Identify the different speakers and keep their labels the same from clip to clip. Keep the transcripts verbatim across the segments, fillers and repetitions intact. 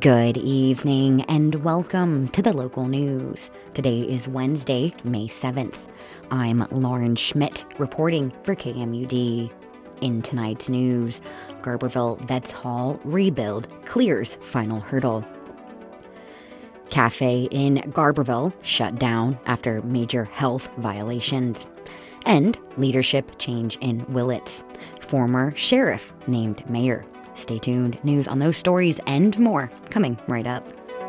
Speaker 1: Good evening and welcome to the local news. Today is Wednesday, May seventh. I'm Lauren Schmidt reporting for K M U D. In tonight's news, Garberville Vets Hall rebuild clears final hurdle. Cafe in Garberville shut down after major health violations. And leadership change in Willits. Former sheriff named mayor. Stay tuned. News on those stories and more coming right up.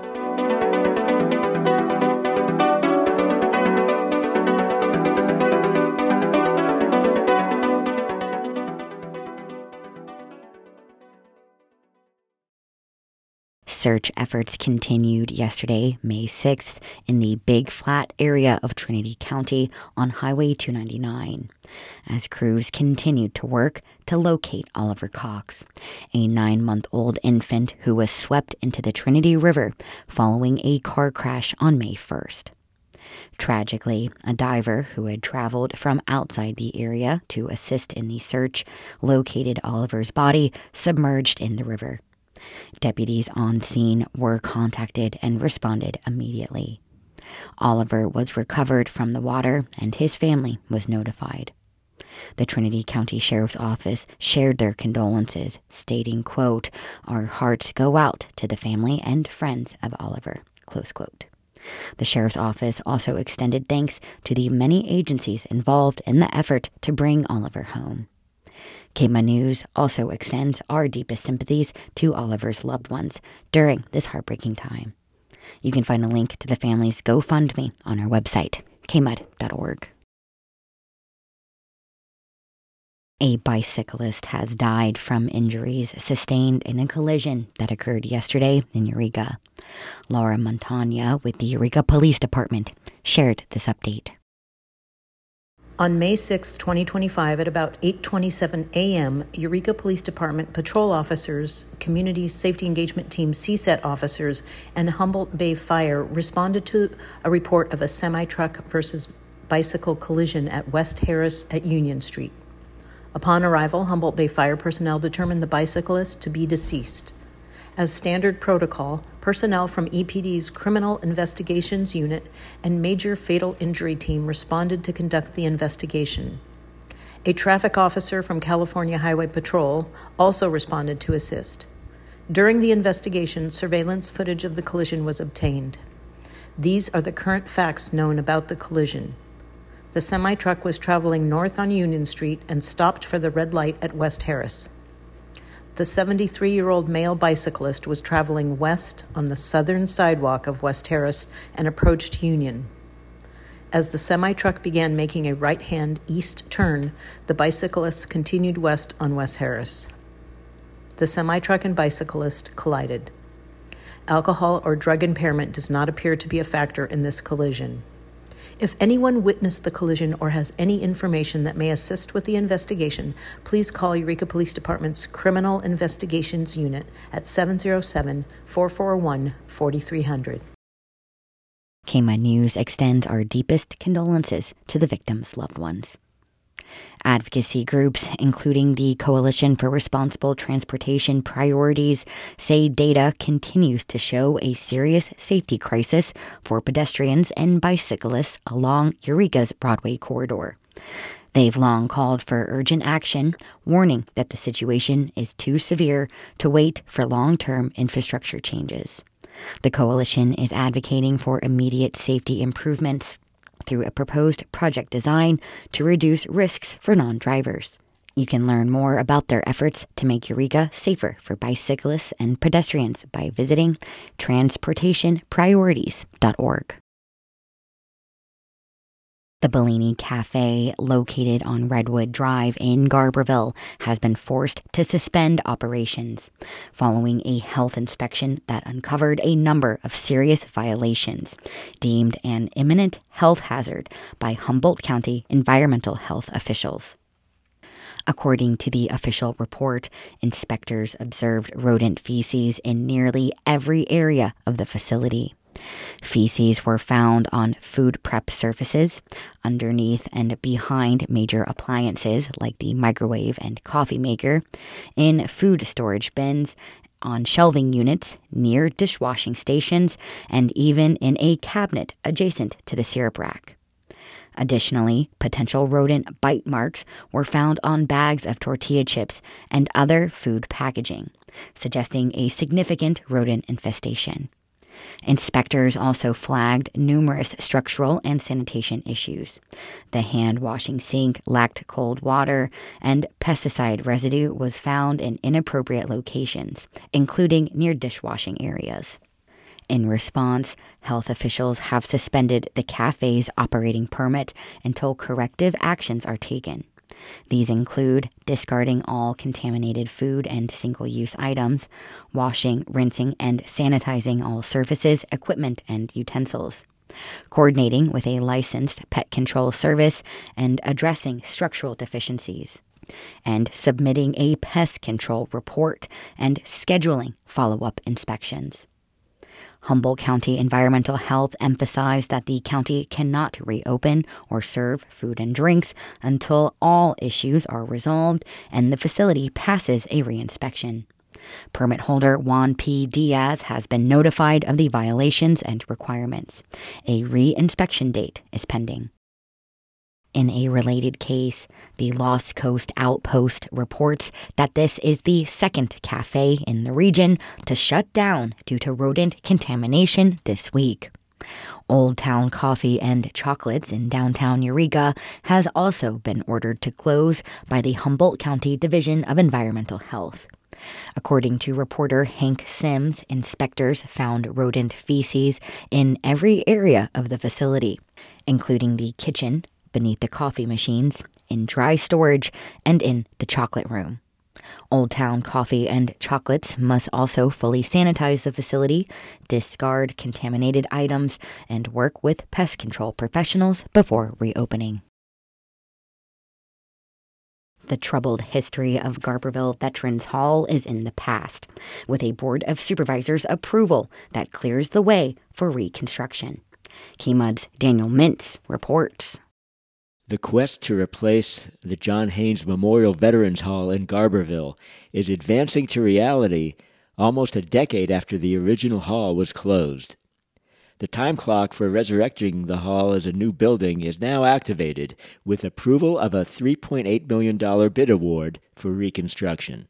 Speaker 1: Search efforts continued yesterday, May sixth, in the Big Flat area of Trinity County on Highway two ninety-nine, as crews continued to work to locate Oliver Cox, a nine-month-old infant who was swept into the Trinity River following a car crash on May first. Tragically, a diver who had traveled from outside the area to assist in the search located Oliver's body submerged in the river. Deputies on scene were contacted and responded immediately. Oliver was recovered from the water and his family was notified. The Trinity County Sheriff's Office shared their condolences, stating, quote, "Our hearts go out to the family and friends of Oliver," close quote. The Sheriff's Office also extended thanks to the many agencies involved in the effort to bring Oliver home. K M U News also extends our deepest sympathies to Oliver's loved ones during this heartbreaking time. You can find a link to the family's GoFundMe on our website, k m u d dot org. A bicyclist has died from injuries sustained in a collision that occurred yesterday in Eureka. Laura Montagna with the Eureka Police Department shared this update.
Speaker 2: On May sixth, twenty twenty-five, at about eight twenty-seven a.m., Eureka Police Department patrol officers, Community Safety Engagement Team C S E T officers, and Humboldt Bay Fire responded to a report of a semi-truck versus bicycle collision at West Harris at Union Street. Upon arrival, Humboldt Bay Fire personnel determined the bicyclist to be deceased. As standard protocol, personnel from E P D's Criminal Investigations Unit and Major Fatal Injury Team responded to conduct the investigation. A traffic officer from California Highway Patrol also responded to assist. During the investigation, surveillance footage of the collision was obtained. These are the current facts known about the collision. The semi-truck was traveling north on Union Street and stopped for the red light at West Harris. The seventy-three-year-old male bicyclist was traveling west on the southern sidewalk of West Harris and approached Union. As the semi-truck began making a right-hand east turn, the bicyclist continued west on West Harris. The semi-truck and bicyclist collided. Alcohol or drug impairment does not appear to be a factor in this collision. If anyone witnessed the collision or has any information that may assist with the investigation, please call Eureka Police Department's Criminal Investigations Unit at seven oh seven, four four one, four three zero zero.
Speaker 1: K M U News extends our deepest condolences to the victims' loved ones. Advocacy groups, including the Coalition for Responsible Transportation Priorities, say data continues to show a serious safety crisis for pedestrians and bicyclists along Eureka's Broadway corridor. They've long called for urgent action, warning that the situation is too severe to wait for long-term infrastructure changes. The coalition is advocating for immediate safety improvements through a proposed project design to reduce risks for non-drivers. You can learn more about their efforts to make Eureka safer for bicyclists and pedestrians by visiting transportation priorities dot org. The Bellini Cafe, located on Redwood Drive in Garberville, has been forced to suspend operations following a health inspection that uncovered a number of serious violations deemed an imminent health hazard by Humboldt County environmental health officials. According to the official report, inspectors observed rodent feces in nearly every area of the facility. Feces were found on food prep surfaces, underneath and behind major appliances like the microwave and coffee maker, in food storage bins, on shelving units near dishwashing stations, and even in a cabinet adjacent to the syrup rack. Additionally, potential rodent bite marks were found on bags of tortilla chips and other food packaging, suggesting a significant rodent infestation. Inspectors also flagged numerous structural and sanitation issues. The hand-washing sink lacked cold water, and pesticide residue was found in inappropriate locations, including near dishwashing areas. In response, health officials have suspended the cafe's operating permit until corrective actions are taken. These include discarding all contaminated food and single-use items, washing, rinsing, and sanitizing all surfaces, equipment, and utensils, coordinating with a licensed pet control service and addressing structural deficiencies, and submitting a pest control report and scheduling follow-up inspections. Humboldt County Environmental Health emphasized that the county cannot reopen or serve food and drinks until all issues are resolved and the facility passes a reinspection. Permit holder Juan P. Diaz has been notified of the violations and requirements. A reinspection date is pending. In a related case, the Lost Coast Outpost reports that this is the second cafe in the region to shut down due to rodent contamination this week. Old Town Coffee and Chocolates in downtown Eureka has also been ordered to close by the Humboldt County Division of Environmental Health. According to reporter Hank Sims, inspectors found rodent feces in every area of the facility, including the kitchen, beneath the coffee machines, in dry storage, and in the chocolate room. Old Town Coffee and Chocolates must also fully sanitize the facility, discard contaminated items, and work with pest control professionals before reopening. The troubled history of Garberville Veterans Hall is in the past, with a Board of Supervisors approval that clears the way for reconstruction. K M U D's Daniel Mintz reports.
Speaker 3: The quest to replace the John Haynes Memorial Veterans Hall in Garberville is advancing to reality almost a decade after the original hall was closed. The time clock for resurrecting the hall as a new building is now activated with approval of a three point eight million dollars bid award for reconstruction.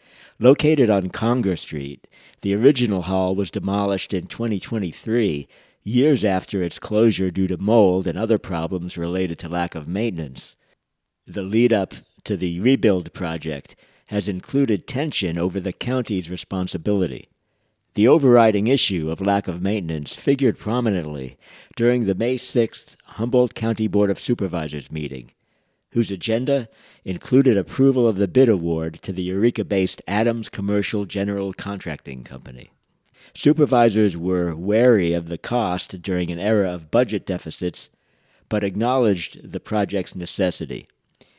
Speaker 3: Located on Conger Street, the original hall was demolished in twenty twenty-three, years after its closure due to mold and other problems related to lack of maintenance. The lead-up to the rebuild project has included tension over the county's responsibility. The overriding issue of lack of maintenance figured prominently during the May sixth Humboldt County Board of Supervisors meeting, whose agenda included approval of the bid award to the Eureka-based Adams Commercial General Contracting Company. Supervisors were wary of the cost during an era of budget deficits, but acknowledged the project's necessity.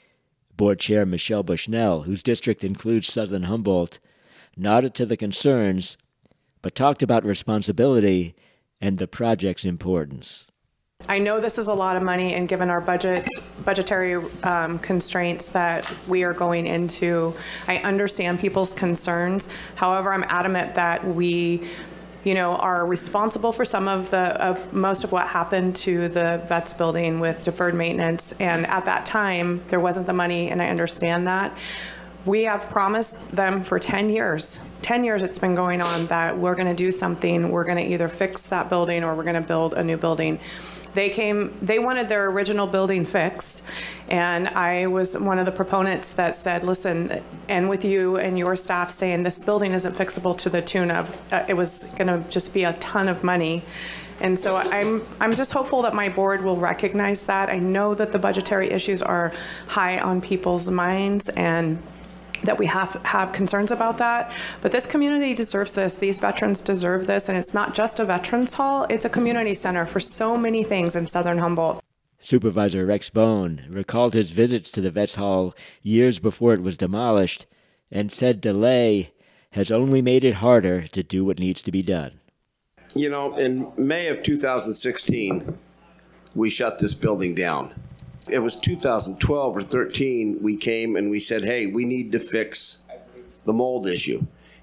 Speaker 3: Board Chair Michelle Bushnell, whose district includes Southern Humboldt, nodded to the concerns, but talked about responsibility and the project's importance.
Speaker 4: I know this is a lot of money, and given our budget, budgetary um, constraints that we are going into, I understand people's concerns. However, I'm adamant that we, you know, are responsible for some of the, of most of what happened to the Vets building with deferred maintenance. And at that time, there wasn't the money, and I understand that. We have promised them for ten years. ten years it's been going on that we're going to do something. We're going to either fix that building or we're going to build a new building. They came, they wanted their original building fixed, and I was one of the proponents that said, listen, and with you and your staff saying this building isn't fixable to the tune of, uh, it was going to just be a ton of money. And so I'm I'm just hopeful that my board will recognize that. I know that the budgetary issues are high on people's minds, and that we have have concerns about that, but this community deserves this. These veterans deserve this, and it's not just a veterans hall, it's a community center for so many things in Southern Humboldt.
Speaker 3: Supervisor Rex Bone recalled his visits to the Vets Hall years before it was demolished and said delay has only made it harder to do what needs to be done.
Speaker 5: You know, in May of two thousand sixteen, we shut this building down. It was two thousand twelve or thirteen, we came and we said, hey, we need to fix the mold issue.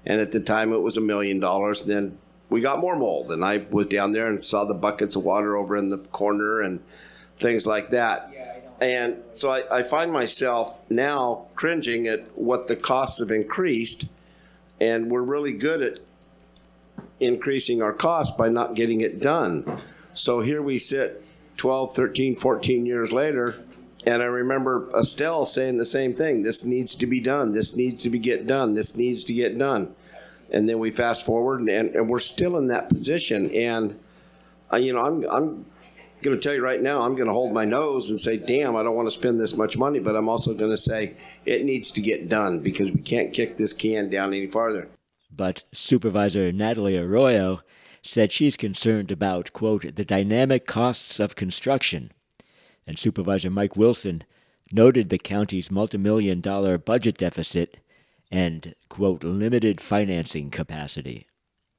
Speaker 5: And at the time, it was a million dollars. And then we got more mold. And I was down there and saw the buckets of water over in the corner and things like that. And so I, I find myself now cringing at what the costs have increased. And we're really good at increasing our costs by not getting it done. So here we sit twelve, thirteen, fourteen years later, and I remember Estelle saying the same thing. This needs to be done. This needs to be get done. This needs to get done. And then we fast forward, and, and we're still in that position. And, uh, you know, I'm I'm going to tell you right now, I'm going to hold my nose and say, damn, I don't want to spend this much money. But I'm also going to say it needs to get done because we can't kick this can down any farther.
Speaker 3: But Supervisor Natalie Arroyo said she's concerned about, quote, the dynamic costs of construction. And Supervisor Mike Wilson noted the county's multimillion dollar budget deficit and, quote, limited financing capacity.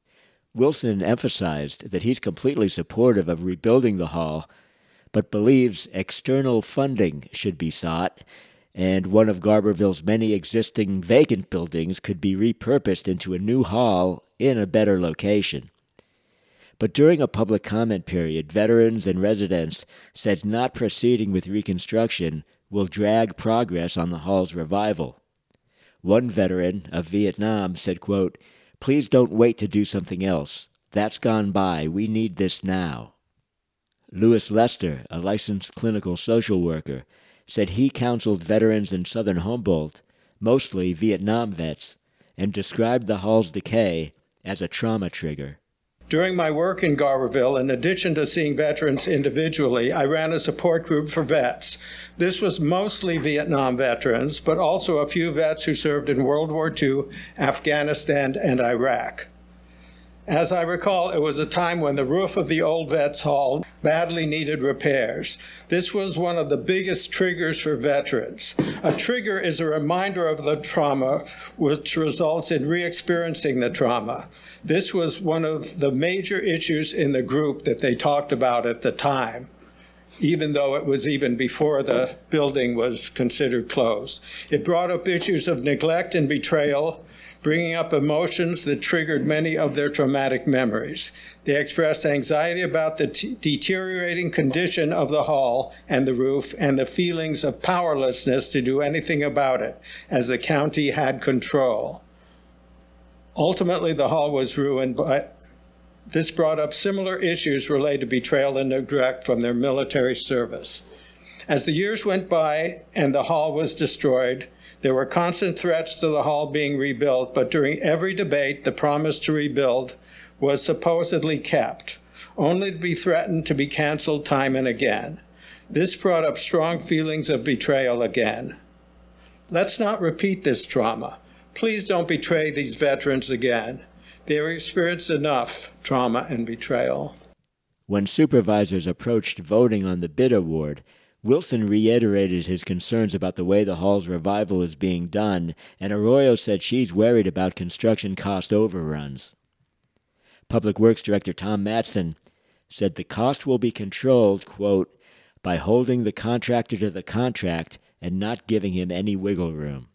Speaker 3: Wilson emphasized that he's completely supportive of rebuilding the hall, but believes external funding should be sought, and one of Garberville's many existing vacant buildings could be repurposed into a new hall in a better location. But during a public comment period, veterans and residents said not proceeding with reconstruction will drag progress on the hall's revival. One veteran of Vietnam said, quote, please don't wait to do something else. That's gone by. We need this now. Louis Lester, a licensed clinical social worker, said he counseled veterans in southern Humboldt, mostly Vietnam vets, and described the hall's decay as a trauma trigger.
Speaker 6: During my work in Garberville, in addition to seeing veterans individually, I ran a support group for vets. This was mostly Vietnam veterans, but also a few vets who served in World War Two, Afghanistan, and Iraq. As I recall, it was a time when the roof of the old Vets Hall badly needed repairs. This was one of the biggest triggers for veterans. A trigger is a reminder of the trauma, which results in re-experiencing the trauma. This was one of the major issues in the group that they talked about at the time, even though it was even before the building was considered closed. It brought up issues of neglect and betrayal, bringing up emotions that triggered many of their traumatic memories. They expressed anxiety about the t- deteriorating condition of the hall and the roof and the feelings of powerlessness to do anything about it, as the county had control. Ultimately, the hall was ruined, but this brought up similar issues related to betrayal and neglect from their military service. As the years went by and the hall was destroyed, there were constant threats to the hall being rebuilt, but during every debate, the promise to rebuild was supposedly kept, only to be threatened to be canceled time and again. This brought up strong feelings of betrayal again. Let's not repeat this trauma. Please don't betray these veterans again. They have experienced enough trauma and betrayal.
Speaker 3: When supervisors approached voting on the bid award, Wilson reiterated his concerns about the way the hall's revival is being done, and Arroyo said she's worried about construction cost overruns. Public Works Director Tom Matson said the cost will be controlled, quote, by holding the contractor to the contract and not giving him any wiggle room.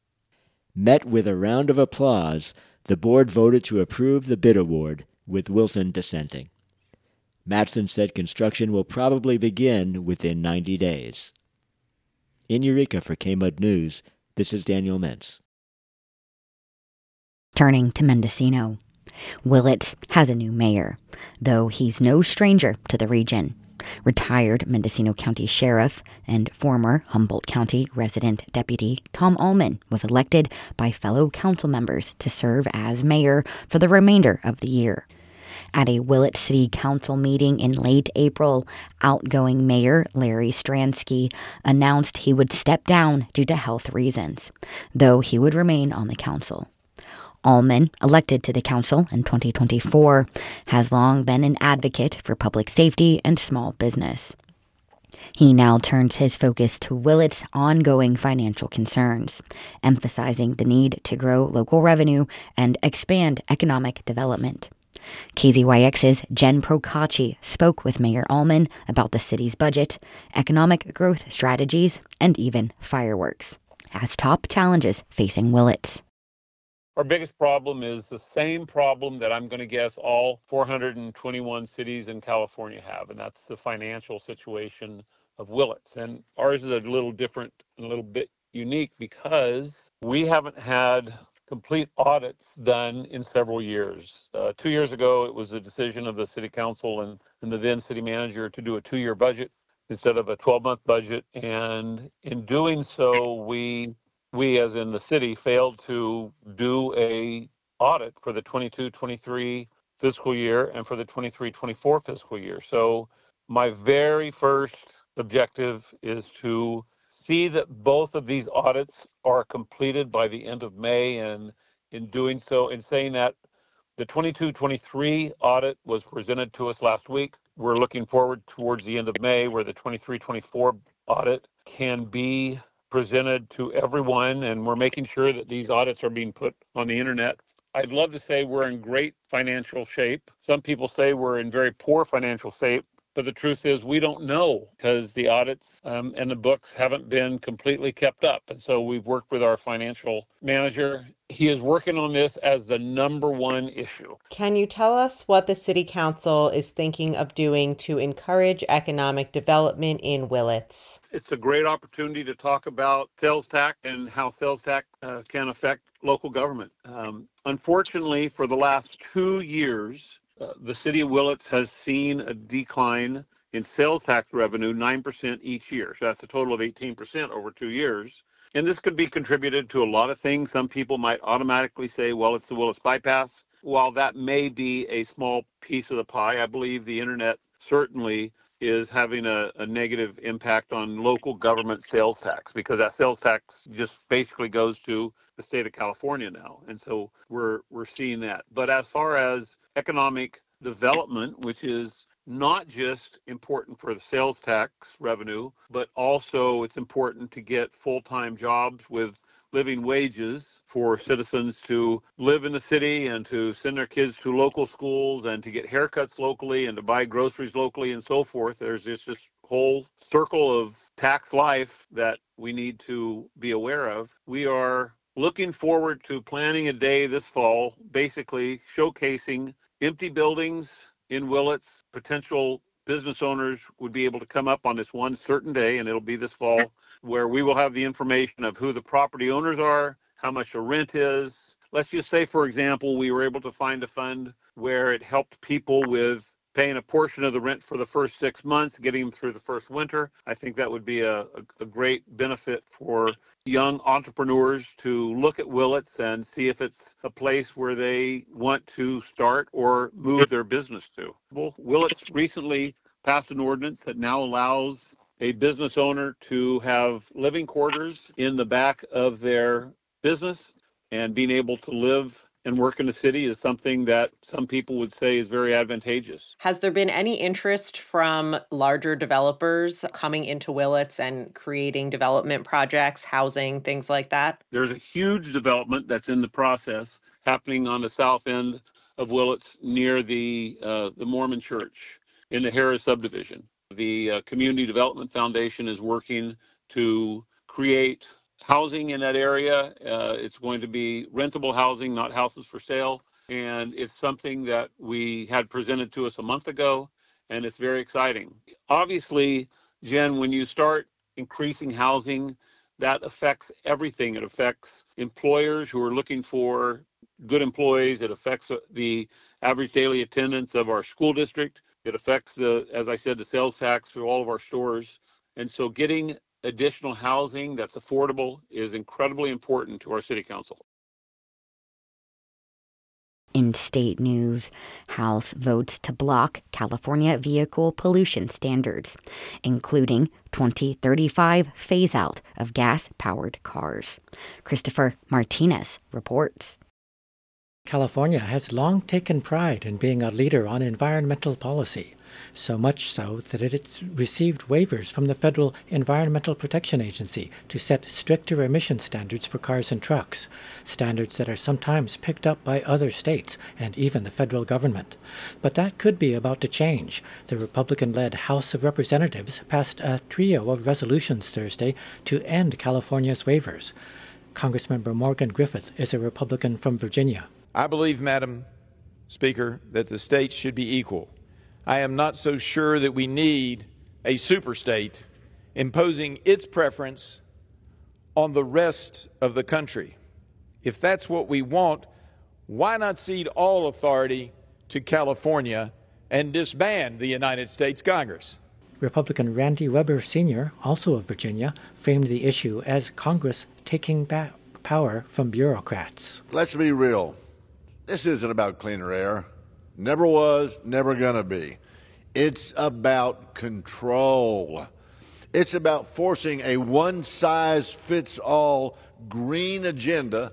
Speaker 3: Met with a round of applause, the board voted to approve the bid award, with Wilson dissenting. Matson said construction will probably begin within ninety days. In Eureka for K M U D News, this is Daniel Mentz.
Speaker 1: Turning to Mendocino, Willits has a new mayor, though he's no stranger to the region. Retired Mendocino County Sheriff and former Humboldt County resident deputy Tom Allman was elected by fellow council members to serve as mayor for the remainder of the year. At a Willits City Council meeting in late April, outgoing Mayor Larry Stransky announced he would step down due to health reasons, though he would remain on the council. Allman, elected to the council in twenty twenty-four, has long been an advocate for public safety and small business. He now turns his focus to Willits' ongoing financial concerns, emphasizing the need to grow local revenue and expand economic development. K Z Y X's Jen Procacci spoke with Mayor Allman about the city's budget, economic growth strategies, and even fireworks as top challenges facing Willits.
Speaker 7: Our biggest problem is the same problem that I'm going to guess all four hundred twenty-one cities in California have, and that's the financial situation of Willits. And ours is a little different and a little bit unique because we haven't had complete audits done in several years. Uh, two years ago, it was a decision of the city council and, and the then city manager to do a two-year budget instead of a twelve-month budget. And in doing so, we we as in the city failed to do a audit for the twenty-two twenty-three fiscal year and for the twenty-three twenty-four fiscal year. So my very first objective is to see that both of these audits are completed by the end of May. And in doing so, in saying that, the twenty-two twenty-three audit was presented to us last week. We're looking forward towards the end of May where the twenty-three twenty-four audit can be presented to everyone, and we're making sure that these audits are being put on the internet. I'd love to say we're in great financial shape. Some people say we're in very poor financial shape, but the truth is we don't know because the audits um, and the books haven't been completely kept up. And so we've worked with our financial manager. He is working on this as the number one issue.
Speaker 8: Can you tell us what the City Council is thinking of doing to encourage economic development in Willits?
Speaker 7: It's a great opportunity to talk about sales tax and how sales tax uh, can affect local government. Um, unfortunately, for the last two years, uh, the city of Willits has seen a decline in sales tax revenue, nine percent each year. So that's a total of eighteen percent over two years. And this could be contributed to a lot of things. Some people might automatically say, well, it's the Willits bypass. While that may be a small piece of the pie, I believe the internet certainly is having a, a negative impact on local government sales tax because that sales tax just basically goes to the state of California now. And so we're we're seeing that. But as far as economic development, which is not just important for the sales tax revenue, but also it's important to get full-time jobs with living wages for citizens to live in the city and to send their kids to local schools and to get haircuts locally and to buy groceries locally and so forth. There's just this whole circle of tax life that we need to be aware of. We are looking forward to planning a day this fall, basically showcasing empty buildings in Willits. Potential business owners would be able to come up on this one certain day, and it'll be this fall, where we will have the information of who the property owners are, how much the rent is. Let's just say, for example, we were able to find a fund where it helped people with paying a portion of the rent for the first six months, getting them through the first winter. I think that would be a, a, a great benefit for young entrepreneurs to look at Willits and see if it's a place where they want to start or move their business to. Well, Willits recently passed an ordinance that now allows a business owner to have living quarters in the back of their business, and being able to live and work in the city is something that some people would say is very advantageous.
Speaker 8: Has there been any interest from larger developers coming into Willits and creating development projects, housing, things like that?
Speaker 7: There's a huge development that's in the process happening on the south end of Willits near the uh, the Mormon Church in the Harris subdivision. The uh, Community Development Foundation is working to create housing in that area. Uh, it's going to be rentable housing, not houses for sale. And it's something that we had presented to us a month ago, and it's very exciting. Obviously, Jen, when you start increasing housing, that affects everything. It affects employers who are looking for good employees. It affects the average daily attendance of our school district. It affects, the, as I said, the sales tax for all of our stores. And so getting additional housing that's affordable is incredibly important to our city council.
Speaker 1: In state news, House votes to block California vehicle pollution standards, including twenty thirty-five phase-out of gas-powered cars. Christopher Martinez reports.
Speaker 9: California has long taken pride in being a leader on environmental policy, so much so that it's received waivers from the Federal Environmental Protection Agency to set stricter emission standards for cars and trucks, standards that are sometimes picked up by other states and even the federal government. But that could be about to change. The Republican-led House of Representatives passed a trio of resolutions Thursday to end California's waivers. Congressmember Morgan Griffith is a Republican from Virginia.
Speaker 10: I believe, Madam Speaker, that the states should be equal. I am not so sure that we need a superstate imposing its preference on the rest of the country. If that's what we want, why not cede all authority to California and disband the United States Congress?
Speaker 9: Republican Randy Weber Senior, also of Virginia, framed the issue as Congress taking back power from bureaucrats.
Speaker 11: Let's be real. This isn't about cleaner air. Never was, never gonna be. It's about control. It's about forcing a one-size-fits-all green agenda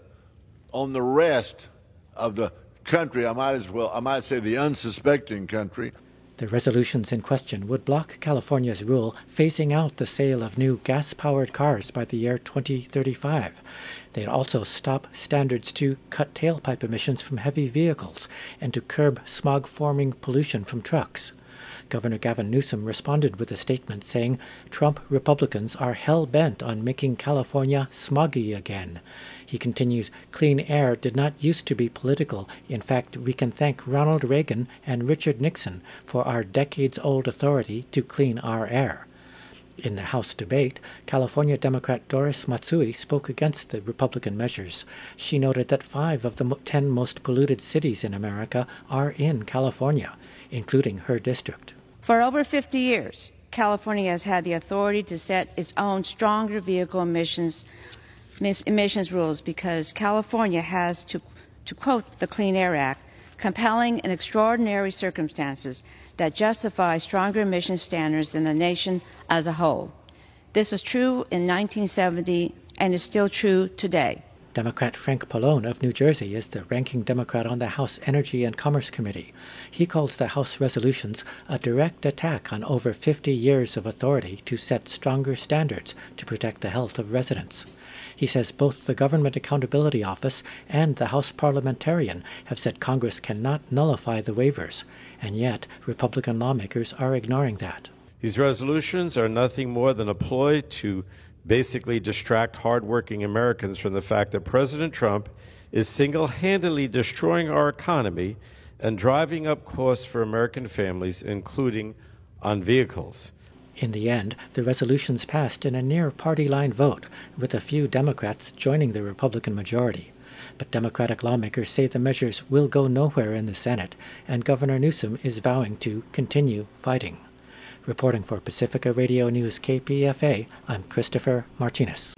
Speaker 11: on the rest of the country. I might as well, I might say the unsuspecting country.
Speaker 9: The resolutions in question would block California's rule phasing out the sale of new gas-powered cars by the year twenty thirty-five. They'd also stop standards to cut tailpipe emissions from heavy vehicles and to curb smog-forming pollution from trucks. Governor Gavin Newsom responded with a statement saying Trump Republicans are hell-bent on making California smoggy again. He continues, clean air did not used to be political. In fact, we can thank Ronald Reagan and Richard Nixon for our decades-old authority to clean our air. In the House debate, California Democrat Doris Matsui spoke against the Republican measures. She noted that five of the ten most polluted cities in America are in California, including her district.
Speaker 12: For over fifty years, California has had the authority to set its own stronger vehicle emissions emissions rules because California has, to, to quote the Clean Air Act, compelling and extraordinary circumstances that justify stronger emission standards than the nation as a whole. This was true in nineteen seventy and is still true today.
Speaker 9: Democrat Frank Pallone of New Jersey is the ranking Democrat on the House Energy and Commerce Committee. He calls the House resolutions a direct attack on over fifty years of authority to set stronger standards to protect the health of residents. He says both the Government Accountability Office and the House parliamentarian have said Congress cannot nullify the waivers, and yet Republican lawmakers are ignoring that.
Speaker 13: These resolutions are nothing more than a ploy to basically distract hardworking Americans from the fact that President Trump is single-handedly destroying our economy and driving up costs for American families, including on vehicles.
Speaker 9: In the end, the resolutions passed in a near party-line vote, with a few Democrats joining the Republican majority. But Democratic lawmakers say the measures will go nowhere in the Senate, and Governor Newsom is vowing to continue fighting. Reporting for Pacifica Radio News K P F A, I'm Christopher Martinez.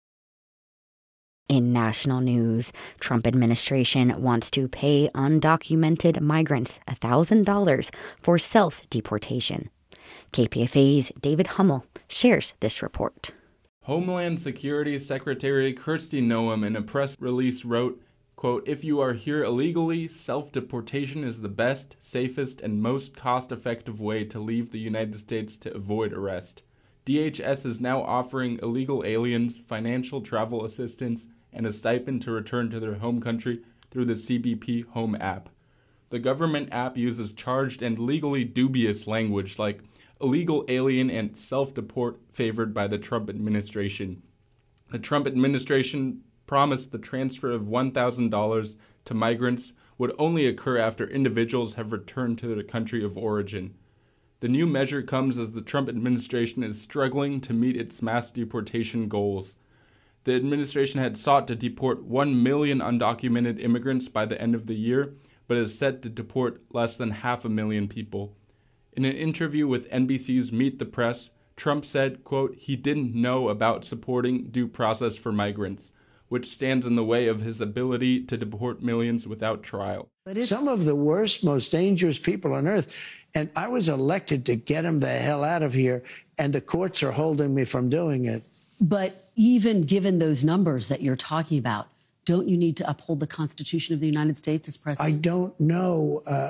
Speaker 1: In national news, Trump administration wants to pay undocumented migrants one thousand dollars for self-deportation. K P F A's David Hummel shares this report.
Speaker 14: Homeland Security Secretary Kristi Noem in a press release wrote, quote, "If you are here illegally, self-deportation is the best, safest, and most cost-effective way to leave the United States to avoid arrest. D H S is now offering illegal aliens financial travel assistance and a stipend to return to their home country through the C B P Home app. The government app uses charged and legally dubious language like illegal alien and self-deport favored by the Trump administration. The Trump administration promised the transfer of one thousand dollars to migrants would only occur after individuals have returned to their country of origin. The new measure comes as the Trump administration is struggling to meet its mass deportation goals. The administration had sought to deport one million undocumented immigrants by the end of the year, but is set to deport less than half a million people. In an interview with N B C's Meet the Press, Trump said, quote, he didn't know about supporting due process for migrants, which stands in the way of his ability to deport millions without trial.
Speaker 15: Some of the worst, most dangerous people on earth. And I was elected to get them the hell out of here, and the courts are holding me from doing it.
Speaker 16: But even given those numbers that you're talking about, don't you need to uphold the Constitution of the United States as president?
Speaker 15: I don't know. Uh,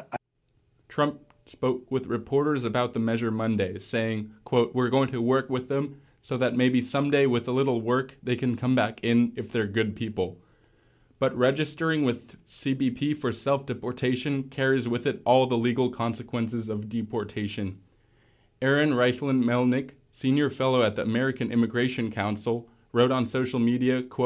Speaker 14: Trump spoke with reporters about the measure Monday, saying, quote, we're going to work with them so that maybe someday with a little work they can come back in if they're good people. But registering with C B P for self-deportation carries with it all the legal consequences of deportation. Aaron Reichlin-Melnick, senior fellow at the American Immigration Council, wrote on social media, quote,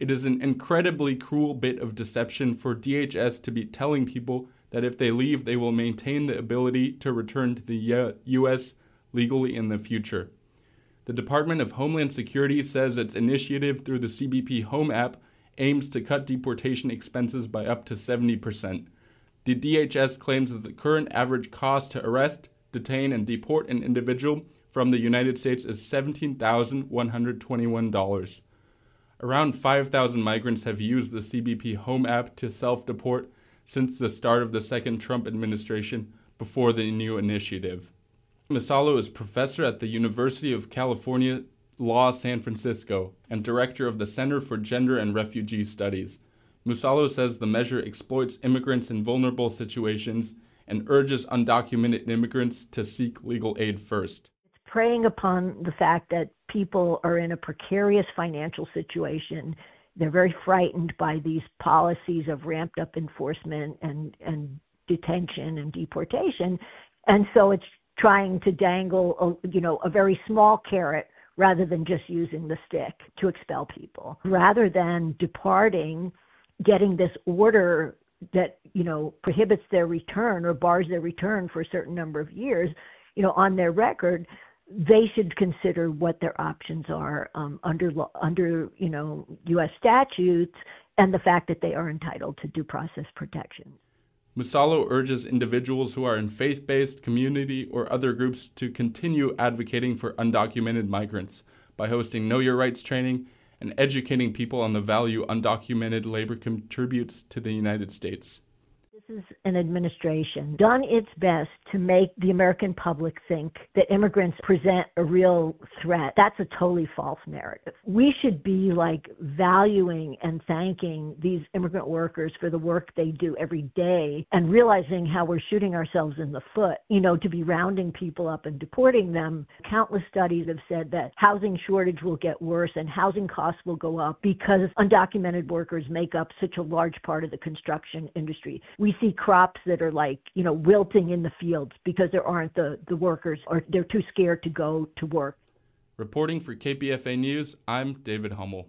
Speaker 14: It is an incredibly cruel bit of deception for D H S to be telling people that if they leave, they will maintain the ability to return to the U S legally in the future. The Department of Homeland Security says its initiative through the C B P Home app aims to cut deportation expenses by up to seventy percent. The D H S claims that the current average cost to arrest, detain, and deport an individual from the United States is seventeen thousand one hundred twenty-one dollars. Around five thousand migrants have used the C B P Home app to self-deport since the start of the second Trump administration before the new initiative. Masalo is professor at the University of California Law San Francisco and director of the Center for Gender and Refugee Studies. Musalo says the measure exploits immigrants in vulnerable situations and urges undocumented immigrants to seek legal aid first.
Speaker 17: Preying upon the fact that people are in a precarious financial situation. They're very frightened by these policies of ramped up enforcement and, and detention and deportation. And so it's trying to dangle, a, you know, a very small carrot rather than just using the stick to expel people. Rather than departing, getting this order that, you know, prohibits their return or bars their return for a certain number of years, you know, on their record, they should consider what their options are um, under, under, you know, U S statutes and the fact that they are entitled to due process protection.
Speaker 14: Musalo urges individuals who are in faith-based, community, or other groups to continue advocating for undocumented migrants by hosting Know Your Rights training and educating people on the value undocumented labor contributes to the United States.
Speaker 17: This is an administration done its best to make the American public think that immigrants present a real threat. That's a totally false narrative. We should be like valuing and thanking these immigrant workers for the work they do every day and realizing how we're shooting ourselves in the foot, you know, to be rounding people up and deporting them. Countless studies have said that housing shortage will get worse and housing costs will go up because undocumented workers make up such a large part of the construction industry. We see crops that are like, you know, wilting in the fields because there aren't the, the workers or they're too scared to go to work.
Speaker 14: Reporting for K P F A News, I'm David Hummel.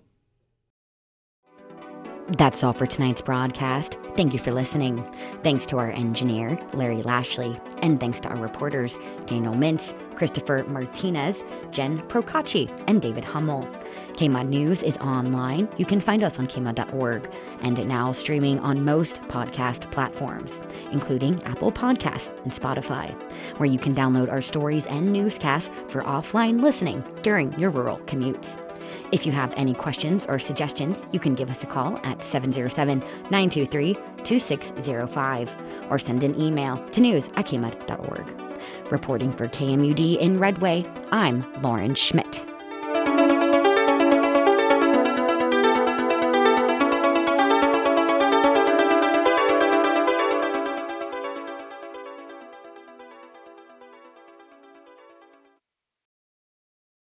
Speaker 1: That's all for tonight's broadcast. Thank you for listening. Thanks to our engineer, Larry Lashley, and thanks to our reporters, Daniel Mintz, Christopher Martinez, Jen Procacci, and David Hummel. K M O D News is online. You can find us on K M O D dot org and now streaming on most podcast platforms, including Apple Podcasts and Spotify, where you can download our stories and newscasts for offline listening during your rural commutes. If you have any questions or suggestions, you can give us a call at seven oh seven, nine two three, two six oh five or send an email to news at K M O D dot org. Reporting for K M U D in Redway, I'm Lauren Schmidt.